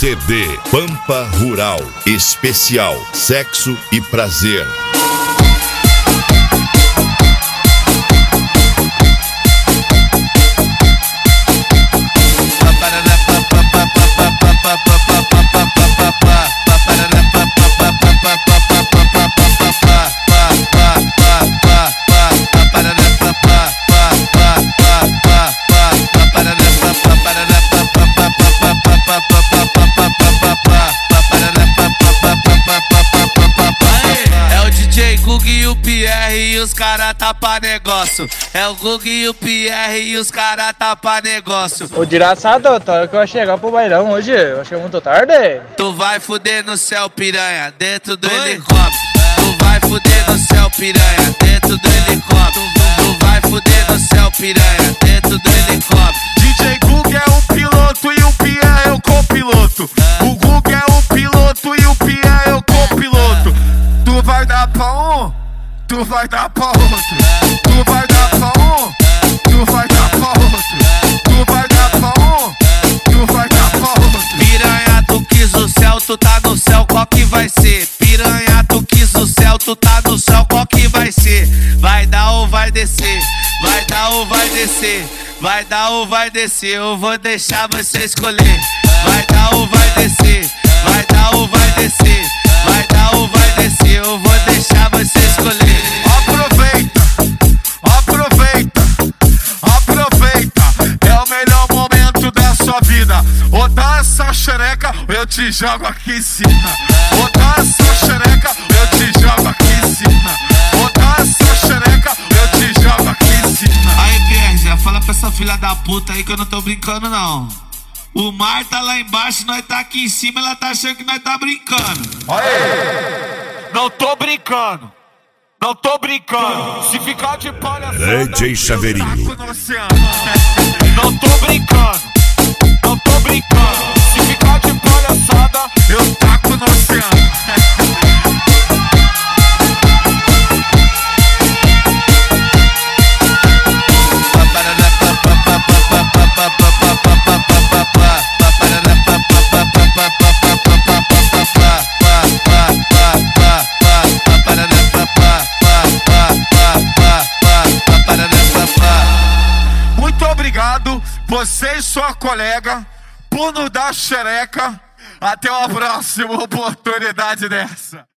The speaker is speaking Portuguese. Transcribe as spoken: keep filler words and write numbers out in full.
C D Pampa Rural Especial Sexo e Prazer. E o Pierre e os cara tapa negócio. É o Gug e o Pierre e os cara tapa negócio. O desgraçado, tá hora que eu vou chegar pro bailão hoje. Eu acho que é muito tarde. Tu vai fuder no céu, piranha, dentro do Oi? helicóptero. Tu vai fuder no céu, piranha, dentro do helicóptero. Tu vai fuder no céu, piranha, dentro do helicóptero. D J Gug é o piloto e o Pierre é o copiloto. O Gug é o piloto e o Pierre é o copiloto. Tu vai dar pra um, tu vai dar pra outro. Tu vai dar pra um, tu vai dar pra outro. Tu vai dar pra um, tu vai dar pra outro. Piranha, tu quis o céu, tu tá no céu, qual que vai ser? Piranha, tu quis o céu, tu tá no céu, qual que vai ser? Vai dar ou vai descer? Vai dar ou vai descer? Vai dar ou vai descer? Eu vou deixar você escolher. Vai dar ou vai descer? Vai dar ou vai descer? Vai dar ou vai descer? Eu vou deixar você escolher. Aproveita, aproveita, aproveita. É o melhor momento da sua vida. Ou dá essa xereca, ou eu te jogo aqui em cima. Ou dá essa xereca, ou eu te jogo aqui em cima. Ou dá essa xereca, ou eu te jogo aqui em cima. Aí, Pierre, já fala pra essa filha da puta aí que eu não tô brincando, não. O mar tá lá embaixo, nós tá aqui em cima, ela tá achando que nós tá brincando. Aê! Não tô brincando. Não tô brincando. Se ficar de palhaçada, D J Chaveirinho. Não tô brincando. Não tô brincando. Se ficar de palhaçada, eu taco no oceano. Muito obrigado, você e sua colega, por nos dar xereca. Até uma próxima oportunidade dessa.